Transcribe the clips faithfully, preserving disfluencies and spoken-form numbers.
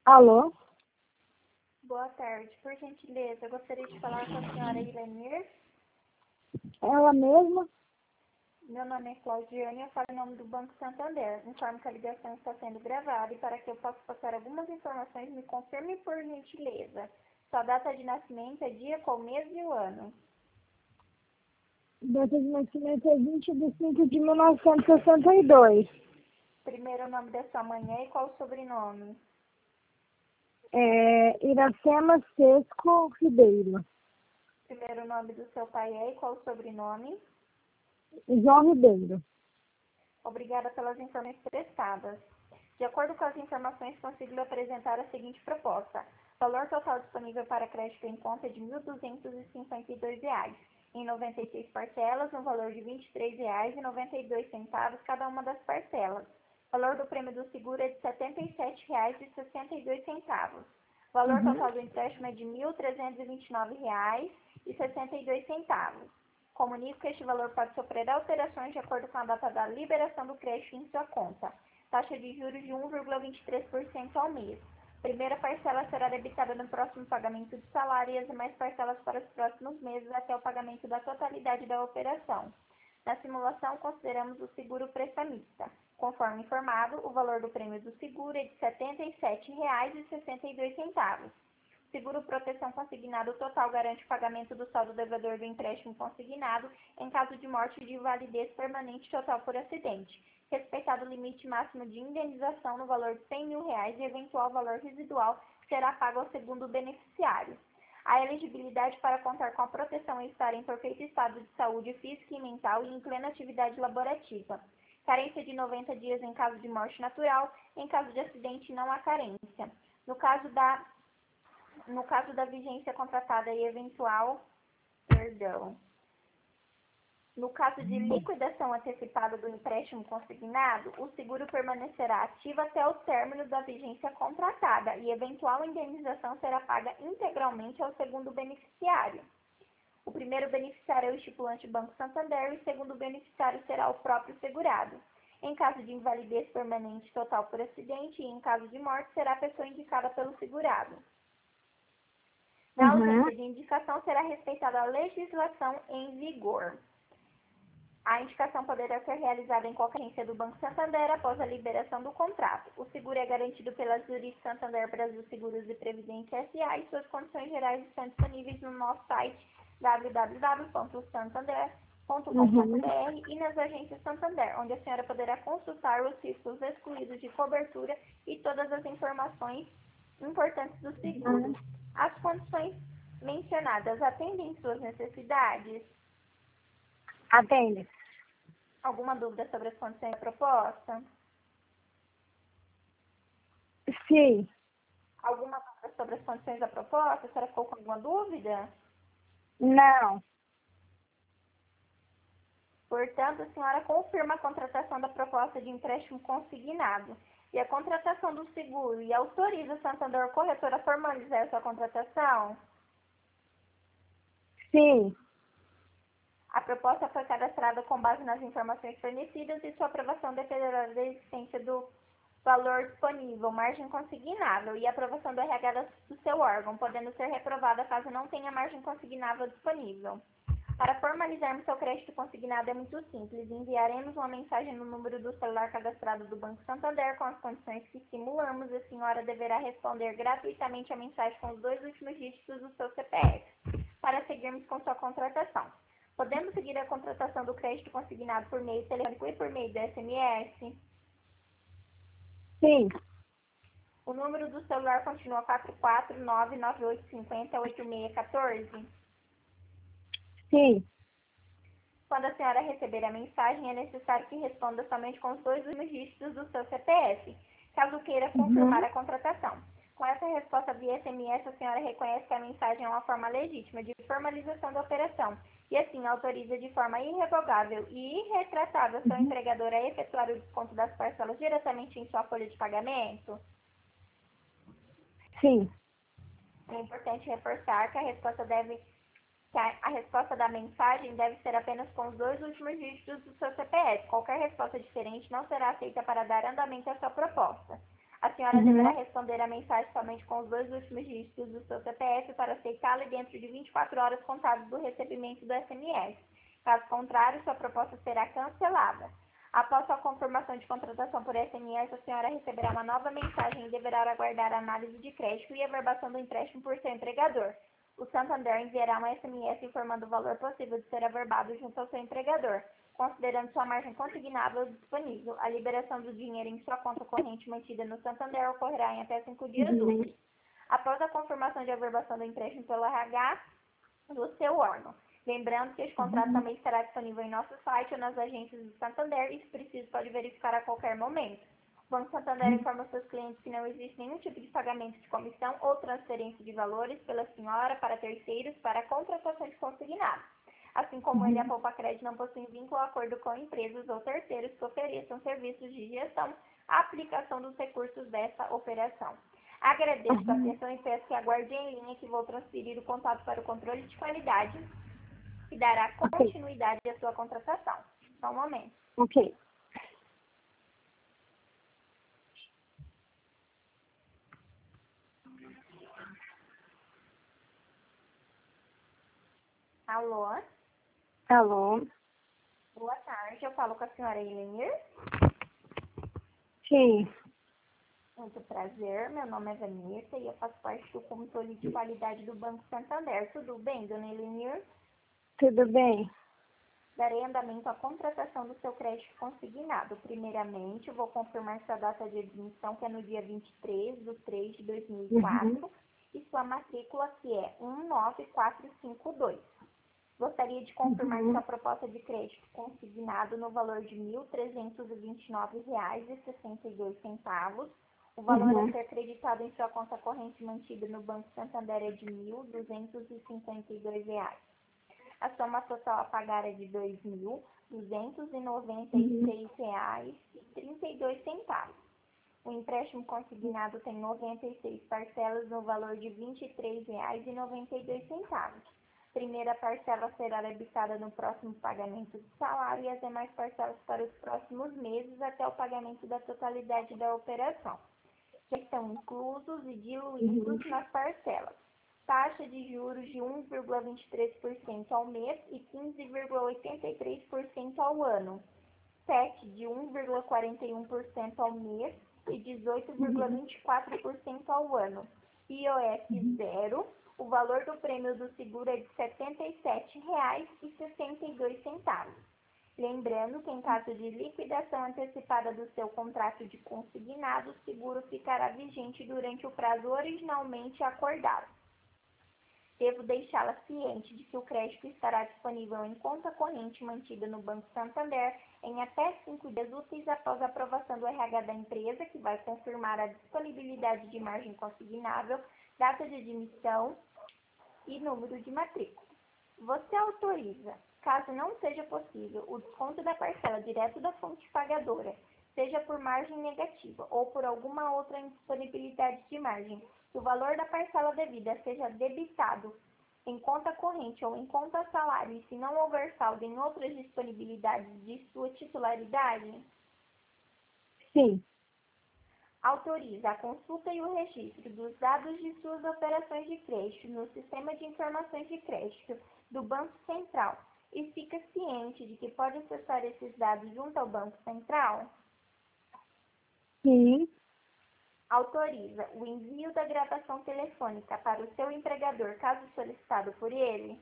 Alô? Boa tarde. Por gentileza, eu gostaria de falar com a senhora Ilenir. Ela mesma? Meu nome é Claudiane e eu falo em nome do Banco Santander. Informo que a ligação está sendo gravada e para que eu possa passar algumas informações, me confirme por gentileza. Sua data de nascimento é dia, qual mês e o ano? Data de nascimento é vinte de cinco de mil novecentos e sessenta e dois. Primeiro nome da sua mãe é e qual o sobrenome? É Iracema Sesco Ribeiro. Primeiro nome do seu pai é e qual o sobrenome? João Ribeiro. Obrigada pelas informações prestadas. De acordo com as informações, consigo lhe apresentar a seguinte proposta. Valor total disponível para crédito em conta é de mil duzentos e cinquenta e dois reais, em noventa e seis parcelas, no valor de vinte e três reais e noventa e dois centavos cada uma das parcelas. Valor do prêmio do seguro é de setenta e sete reais e sessenta e dois centavos. Valor Uhum. total do empréstimo é de mil trezentos e vinte e nove reais e sessenta e dois centavos. Comunico que este valor pode sofrer alterações de acordo com a data da liberação do crédito em sua conta. Taxa de juros de um vírgula vinte e três por cento ao mês. Primeira parcela será debitada no próximo pagamento de salário e as demais parcelas para os próximos meses até o pagamento da totalidade da operação. Na simulação, consideramos o seguro prestamista. Conforme informado, o valor do prêmio do seguro é de setenta e sete reais e sessenta e dois centavos. Seguro proteção consignado total garante o pagamento do saldo devedor do empréstimo consignado em caso de morte de invalidez permanente total por acidente, respeitado o limite máximo de indenização no valor de cem mil reais e eventual valor residual será pago ao segundo beneficiário. A elegibilidade para contar com a proteção é estar em perfeito estado de saúde física e mental e em plena atividade laborativa. Carência de noventa dias em caso de morte natural, em caso de acidente não há carência. No caso da No caso da vigência contratada e eventual, perdão, no caso de liquidação antecipada do empréstimo consignado, o seguro permanecerá ativo até o término da vigência contratada e eventual indenização será paga integralmente ao segundo beneficiário. O primeiro beneficiário é o estipulante Banco Santander e o segundo beneficiário será o próprio segurado. Em caso de invalidez permanente total por acidente e em caso de morte, será a pessoa indicada pelo segurado. Na Uhum. ausência de indicação, será respeitada a legislação em vigor. A indicação poderá ser realizada em qualquer agência do Banco Santander após a liberação do contrato. O seguro é garantido pela Zurich Santander Brasil Seguros e Previdência S A e suas condições gerais estão disponíveis no nosso site w w w ponto santander ponto com ponto b r e nas agências Santander, onde a senhora poderá consultar os riscos excluídos de cobertura e todas as informações importantes do seguro. Uhum. As condições mencionadas atendem suas necessidades? Atende. Alguma dúvida sobre as condições da proposta? Sim. Alguma dúvida sobre as condições da proposta? A senhora ficou com alguma dúvida? Não. Portanto, a senhora confirma a contratação da proposta de empréstimo consignado e a contratação do seguro e autoriza o Santander Corretora a formalizar a sua contratação? Sim. A proposta foi cadastrada com base nas informações fornecidas e sua aprovação dependerá da existência do valor disponível, margem consignável e aprovação do R H do seu órgão, podendo ser reprovada caso não tenha margem consignável disponível. Para formalizarmos seu crédito consignado é muito simples. Enviaremos uma mensagem no número do celular cadastrado do Banco Santander com as condições que simulamos e a senhora deverá responder gratuitamente a mensagem com os dois últimos dígitos do seu C P F para seguirmos com sua contratação. Podemos seguir a contratação do crédito consignado por meio telefônico e por meio do S M S? Sim. O número do celular continua quatro quatro nove nove oito cinco zero oito seis um quatro? Sim. Quando a senhora receber a mensagem, é necessário que responda somente com os dois últimos dígitos do seu C P F, caso queira confirmar Uhum. a contratação. Com essa resposta via S M S, a senhora reconhece que a mensagem é uma forma legítima de formalização da operação e, assim, autoriza de forma irrevogável e irretratável seu Uhum. empregador a efetuar o desconto das parcelas diretamente em sua folha de pagamento? Sim. É importante reforçar que a resposta deve que a, a resposta da mensagem deve ser apenas com os dois últimos dígitos do seu C P F. Qualquer resposta diferente não será aceita para dar andamento à sua proposta. A senhora Uhum. deverá responder a mensagem somente com os dois últimos dígitos do seu C P F para aceitá-la dentro de vinte e quatro horas contadas do recebimento do S M S. Caso contrário, sua proposta será cancelada. Após sua confirmação de contratação por S M S, a senhora receberá uma nova mensagem e deverá aguardar a análise de crédito e averbação do empréstimo por seu empregador. O Santander enviará uma S M S informando o valor possível de ser averbado junto ao seu empregador, considerando sua margem consignável disponível. A liberação do dinheiro em sua conta corrente mantida no Santander ocorrerá em até cinco dias Uhum. úteis. Após a confirmação de averbação do empréstimo pelo R H do seu órgão. Lembrando que este contrato Uhum. também estará disponível em nosso site ou nas agências do Santander e, se preciso, pode verificar a qualquer momento. O Banco Santander informa seus clientes que não existe nenhum tipo de pagamento de comissão ou transferência de valores pela senhora para terceiros para a contratação de consignado. Assim como ele, a Uhum. Poupa Crédito não possui vínculo ou acordo com empresas ou terceiros que ofereçam serviços de gestão à aplicação dos recursos dessa operação. Agradeço a Uhum. atenção e peço que aguarde em linha que vou transferir o contato para o controle de qualidade que dará Ok, continuidade à sua contratação. Só um momento. ok. Alô? Alô? Boa tarde. Eu falo com a senhora Elenir. Sim, Muito prazer. Meu nome é Vanessa e eu faço parte do controle de qualidade do Banco Santander. Tudo bem, dona Elenir? tudo bem? Darei andamento à contratação do seu crédito consignado. Primeiramente, eu vou confirmar sua data de admissão, que é no dia vinte e três de três de dois mil e quatro, Uhum. e sua matrícula, que é um nove quatro cinco dois. Gostaria de confirmar Uhum. sua proposta de crédito consignado no valor de mil trezentos e vinte e nove reais e sessenta e dois centavos. O valor a Uhum. ser creditado em sua conta corrente mantida no Banco Santander é de mil duzentos e cinquenta e dois reais. A soma total a pagar é de dois mil duzentos e noventa e Uhum. seis reais e trinta e dois centavos. O empréstimo consignado tem noventa e seis parcelas no valor de vinte e três reais e noventa e dois centavos. Primeira parcela será debitada no próximo pagamento do salário e as demais parcelas para os próximos meses até o pagamento da totalidade da operação. Já estão inclusos e Uhum. diluídos nas parcelas. Taxa de juros de um vírgula vinte e três por cento ao mês e quinze vírgula oitenta e três por cento ao ano. C E T de um vírgula quarenta e um por cento ao mês e dezoito vírgula Uhum. vinte e quatro por cento ao ano. I O F zero, o valor do prêmio do seguro é de setenta e sete reais e sessenta e dois centavos. Lembrando que em caso de liquidação antecipada do seu contrato de consignado, o seguro ficará vigente durante o prazo originalmente acordado. Devo deixá-la ciente de que o crédito estará disponível em conta corrente mantida no Banco Santander em até cinco dias úteis após a aprovação do R H da empresa, que vai confirmar a disponibilidade de margem consignável, data de admissão e número de matrícula. Você autoriza, caso não seja possível, o desconto da parcela direto da fonte pagadora, seja por margem negativa ou por alguma outra indisponibilidade de margem, que o valor da parcela devida seja debitado em conta corrente ou em conta salário e se não houver saldo em outras disponibilidades de sua titularidade, Sim, autoriza a consulta e o registro dos dados de suas operações de crédito no Sistema de Informações de Crédito do Banco Central e fica ciente de que pode acessar esses dados junto ao Banco Central. sim, Autoriza o envio da gravação telefônica para o seu empregador, caso solicitado por ele.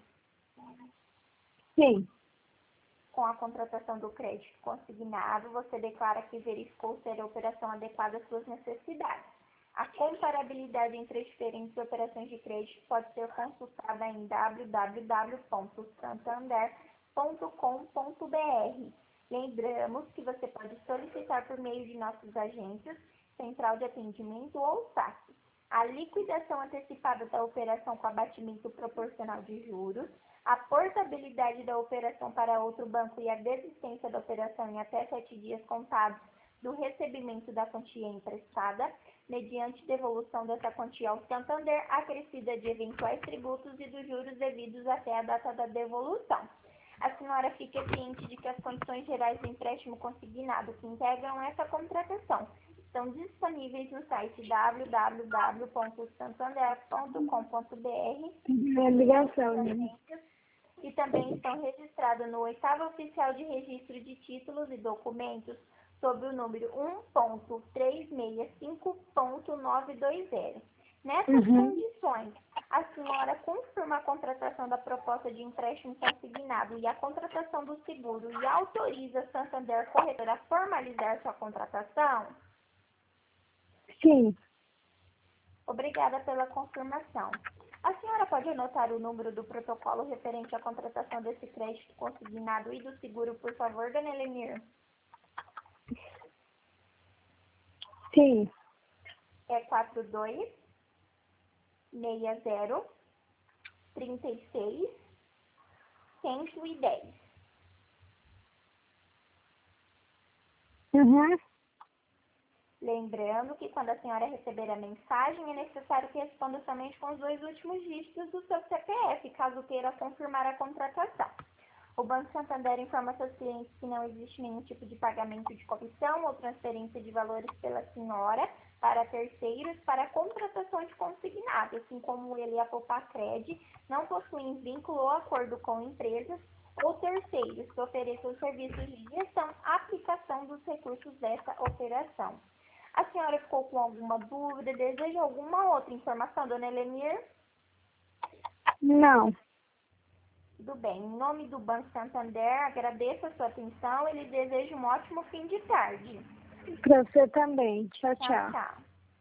sim. Com a contratação do crédito consignado, você declara que verificou ser a operação adequada às suas necessidades. A comparabilidade entre as diferentes operações de crédito pode ser consultada em w w w ponto santander ponto com ponto b r. Lembramos que você pode solicitar por meio de nossos agentes, central de atendimento ou saque. A liquidação antecipada da operação com abatimento proporcional de juros, a portabilidade da operação para outro banco e a desistência da operação em até sete dias contados do recebimento da quantia emprestada, mediante devolução dessa quantia ao Santander, acrescida de eventuais tributos e dos juros devidos até a data da devolução. A senhora fica ciente de que as condições gerais do empréstimo consignado que integram essa contratação estão disponíveis no site w w w ponto santander ponto com ponto b r É ligação, né? e também estão registrados no oitavo Oficial de Registro de Títulos e Documentos sob o número um ponto trezentos e sessenta e cinco ponto novecentos e vinte. Nessas Uhum. condições, a senhora confirma a contratação da proposta de empréstimo consignado e a contratação do seguro e autoriza a Santander Corretora a formalizar sua contratação? Sim. Obrigada pela confirmação. A senhora pode anotar o número do protocolo referente à contratação desse crédito consignado e do seguro, por favor, dona Elenir? Sim. É quatro dois seis zero trinta e seis cento e dez. Uhum. Lembrando que quando a senhora receber a mensagem, é necessário que responda somente com os dois últimos dígitos do seu C P F, caso queira confirmar a contratação. O Banco Santander informa seus clientes que não existe nenhum tipo de pagamento de comissão ou transferência de valores pela senhora para terceiros para a contratação de consignado, assim como ele e a Popacred não possuem vínculo ou acordo com empresas ou terceiros que ofereçam serviços de gestão, aplicação dos recursos dessa operação. A senhora ficou com alguma dúvida? Deseja alguma outra informação, dona Elenir? Não. Tudo bem. Em nome do Banco Santander, agradeço a sua atenção e lhe desejo um ótimo fim de tarde. Pra você também. Tchau, Tchau, tchau. tchau.